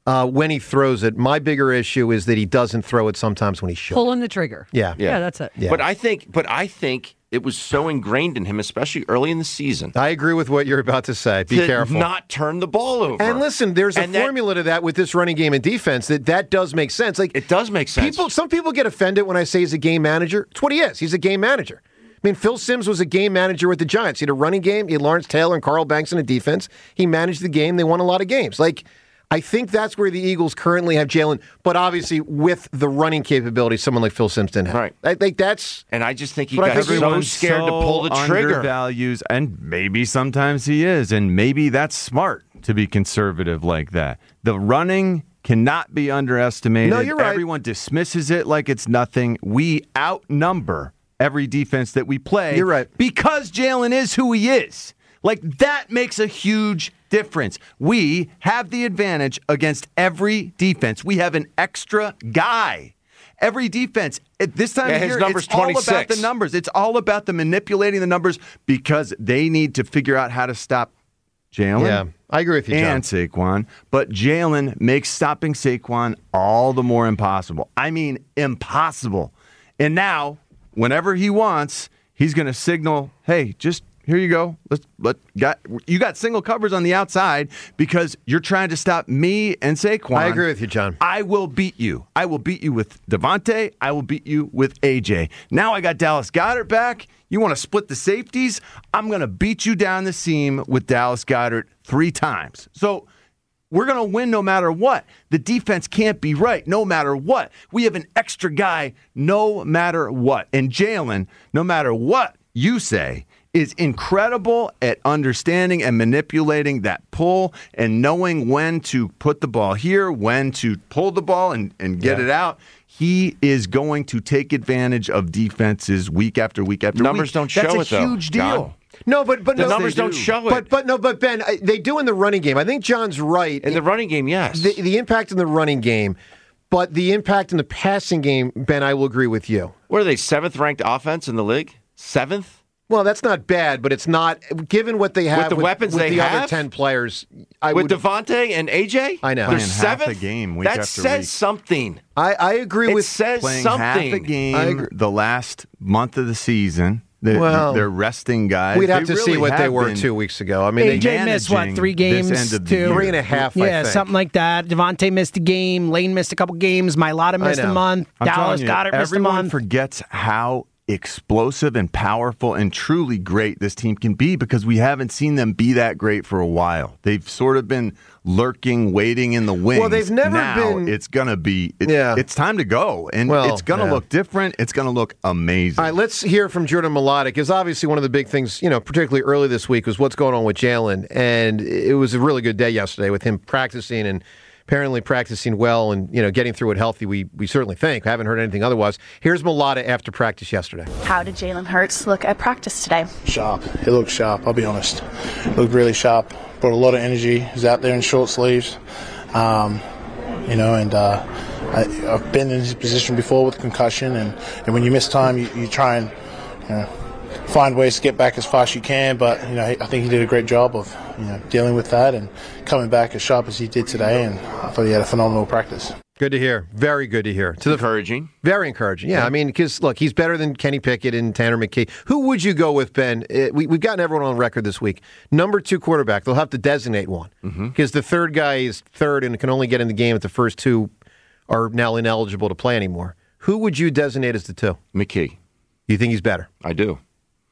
uh, when he throws it. My bigger issue is that he doesn't throw it sometimes when he should. Pulling the trigger. Yeah. Yeah, that's it. Yeah. But I think, but I think it was so ingrained in him, especially early in the season. I agree with what you're about to say. Be to careful. Not turn the ball over. And listen, there's a And that- formula to that with this running game and defense that that does make sense. Like it does make sense. People, some people get offended when I say he's a game manager. It's what he is. He's a game manager. I mean, Phil Simms was a game manager with the Giants. He had a running game. He had Lawrence Taylor and Carl Banks in a defense. He managed the game. They won a lot of games. Like, I think that's where the Eagles currently have Jalen, but obviously with the running capability, someone like Phil Simms didn't have. Right. I think that's. And I just think he But I got think so Everyone's scared to so pull the trigger. Undervalues, and maybe sometimes he is, and maybe that's smart to be conservative like that. The running cannot be underestimated. No, you're right. Everyone dismisses it like it's nothing. We outnumber every defense that we play. You're right. Because Jalen is who he is. Like, that makes a huge difference. We have the advantage against every defense. We have an extra guy. Every defense, at this time Yeah, of his year, number's it's all about twenty-six. the numbers. It's all about the manipulating the numbers because they need to figure out how to stop Jalen. Yeah, I agree with you, John. And Saquon. But Jalen makes stopping Saquon all the more impossible. I mean, impossible. And now, whenever he wants, he's going to signal, hey, just here you go. Let's let got you got single covers on the outside because you're trying to stop me and Saquon. I agree with you, John. I will beat you. I will beat you with Devontae. I will beat you with A J. Now I got Dallas Goedert back. You want to split the safeties? I'm going to beat you down the seam with Dallas Goedert three times. So we're going to win no matter what. The defense can't be right no matter what. We have an extra guy no matter what. And Jalen, no matter what you say, is incredible at understanding and manipulating that pull and knowing when to put the ball here, when to pull the ball and, and get Yeah. it out. He is going to take advantage of defenses week after week after Numbers week. don't show That's a it, though, huge deal. John. No, but but The no, numbers they don't do. show it. But but no, but Ben, I- they do in the running game. I think John's right. In the running game, yes. The, the impact in the running game, but the impact in the passing game, Ben, I will agree with you. What are they, seventh ranked offense in the league? Seventh? Well, that's not bad, but it's not given what they have With the weapons with they the other have? ten players. I With would, Devontae and A J? I know. They're Playing half a seventh? game week that after says week. something. I, I agree It with says Playing something. half a I game agree. the last month of the season. They're, Well, they're resting guys. We'd have They to see really what they have were been two weeks ago. I mean, A they J missed, what, three managing games, this end of the two? year. three and a half. I Yeah, think. something like that. Devontae missed a game. Lane missed a couple games. Mylata missed a know. month. I'm Dallas telling you, Goedert missed a everyone month. forgets how explosive and powerful and truly great this team can be because we haven't seen them be that great for a while. They've sort of been lurking, waiting in the wings. Well, they've never now, been- It's gonna be. It, Yeah. It's time to go, and Well, it's gonna yeah. look different. It's gonna look amazing. All right, let's hear from Jordan Mailata, because obviously one of the big things, you know, particularly early this week, was what's going on with Jalen. And it was a really good day yesterday with him practicing and apparently practicing well and, you know, getting through it healthy. We we certainly think. I haven't heard anything otherwise. Here's Mailata after practice yesterday. How did Jalen Hurts look at practice today? Sharp. He looked sharp, I'll be honest. Looked really sharp. Brought a lot of energy. He's out there in short sleeves. Um, you know, and uh, I, I've been in his position before with concussion, and, and when you miss time, you, you try and, you know, find ways to get back as fast as you can, but you know, I think he did a great job of, you know, dealing with that and coming back as sharp as he did today, and I thought he had a phenomenal practice. Good to hear. Very good to hear. To the, encouraging. Very encouraging. Yeah, I mean, because, look, he's better than Kenny Pickett and Tanner McKee. Who would you go with, Ben? Uh, we, we've gotten everyone on record this week. Number two quarterback. They'll have to designate one because the third guy is third and can only get in the game if the first two are now ineligible to play anymore. Who would you designate as the two? McKee. You think he's better? I do.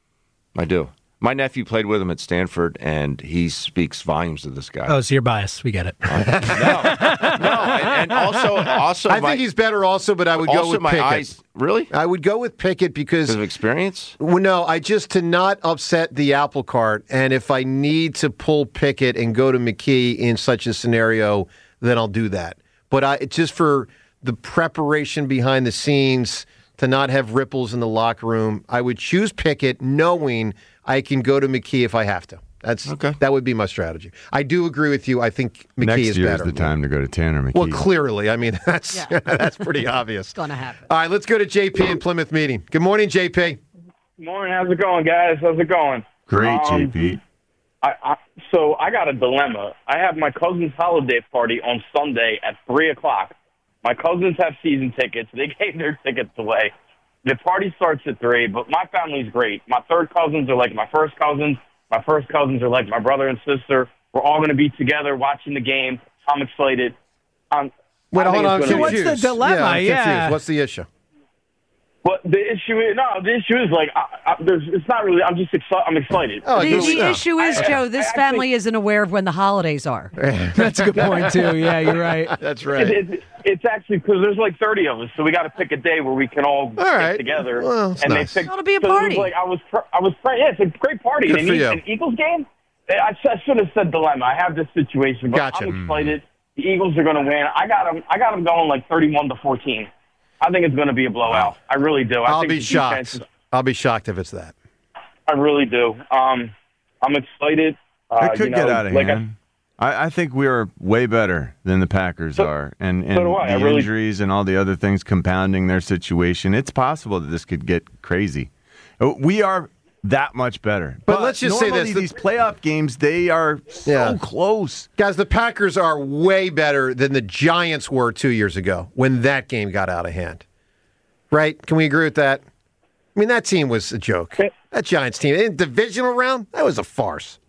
I do. My nephew played with him at Stanford, and he speaks volumes to this guy. Oh, so you're biased. We get it. no, and, and also, also, I my, think he's better also, but I would go also with my Pickett. eyes. Really? I would go with Pickett because Because of experience? Well, no, I just to not upset the apple cart, and if I need to pull Pickett and go to McKee in such a scenario, then I'll do that. But I just for the preparation behind the scenes to not have ripples in the locker room, I would choose Pickett, knowing I can go to McKee if I have to. That's okay. That would be my strategy. I do agree with you. I think McKee Next is year better. is the time to go to Tanner McKee. Well, clearly, I mean that's that's pretty obvious. It's going to happen. All right, let's go to J P in Plymouth Meeting. Good morning, J P. Morning. How's it going, guys? How's it going? Great, Um, J P. I, I, So I got a dilemma. I have my cousin's holiday party on Sunday at three o'clock. My cousins have season tickets. They gave their tickets away. The party starts at three, but my family's great. My third cousins are like my first cousins. My first cousins are like my brother and sister. We're all going to be together watching the game. I'm excited. Um, Wait, I hold think on. it's gonna What's be- the dilemma? Yeah, I'm Yeah. confused. What's the issue? But the issue is no. The issue is like I, I, there's. It's not really. I'm just excited. I'm excited. the the issue is, I- Joe, this I- I family isn't aware of when the holidays are. That's a good point, too. Yeah, you're right. That's It, it, it's actually because there's like thirty of us, so we got to pick a day where we can all, get right. together. Well, it's and nice. they picked. Ought to be a so it was party. Like I was, pr- I was praying. Yeah, it's a great party. Good and for an, you. an Eagles game. I, sh- I should have said dilemma. I have this situation, but Gotcha. I'm excited. The Eagles are going to win. I got them. I got them going like thirty-one to fourteen. I think it's going to be a blowout. I really do. I I'll think be the defense shocked. is- I'll be shocked if it's that. I really do. Um, I'm excited. Uh, It could you know, get out of like I- hand. I, I think we are way better than the Packers are, and and so do I. the I really- injuries and all the other things compounding their situation. It's possible that this could get crazy. Uh, We are that much better. But let's just say normally this, the- these playoff games, they are so Yeah. close. Guys, the Packers are way better than the Giants were two years ago when that game got out of hand. Right? Can we agree with that? I mean, that team was a joke. That Giants team in divisional round, that was a farce.